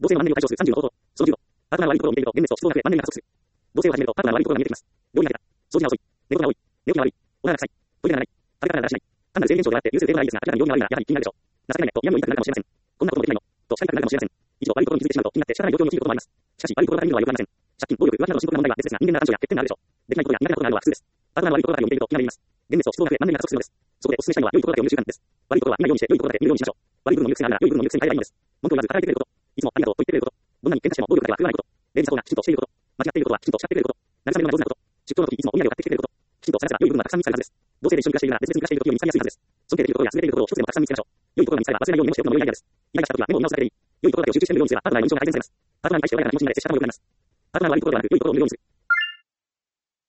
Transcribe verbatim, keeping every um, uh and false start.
同性のマンネリを解消するさんじゅうの方法。そのじゅうご。パートナーの悪いところを見ていると、現実と思想が増え、マンネリが加速する。同性を始めると、パートナーの悪いところが見えてきます。料理が下手。掃除が遅い。寝言が多い。寝起きが悪い。おならが臭い。トイレがない。食べ方がだらしない。単なる生理現象であって、優勢性がないですが、明らかに料理が悪いなら、やはり気になるでしょう。情けないねと嫌味を言いたくなるかもしれません。こんなこともできないのと叱りたくなるかもしれません。一度悪いところに気づいてしまうと、気になって仕方ない状況に陥ることもあります。しかし、悪いところが見るのはよくありません。借金、暴力、浮気などの深刻な問題は別々な人間な感情や欠点があるでしょう。できないことや苦手なことがあるのは普通です。パートナーの悪いところばかりを見ていると気がめいります。現実と思想が増え、マンネリが加速するのです。そこでお勧めしたいのは良いところだけを見る習慣です。悪いところは見ないようにして良いところだけ見るようにしましょう。悪い部分の見る癖があるなら良い部分の見る癖に変えればいいのです。文句を言わず働いてくれること。いつもありがとうと言ってくれること。どんなに喧嘩しても暴力だけは振るわないこと。礼儀作法がきちんとしていること。間違っていることはきちんと叱ってくれること。慰めるのが上手なこと。出張の時いつもお土産を買ってきてくれること。きちんと探せば良い部分はたくさん見つかるはずです。同性で一緒に暮らしているなら別々に暮らしている時より見つかりやすいはずです。尊敬できることや優れていることを一つでもたくさん見つけましょう。良いところが見つかれば忘れないようにメモしておくのも良いアイデアです。イライラした時はメモを見直すだけでいい。良いところだけを集中してみるようにすればパートナーへの印象が改善されます。パートナーに対して穏やかな気持ちになれて接した方が良くなります。パートナーの悪いところではなく良いところを見るようにする。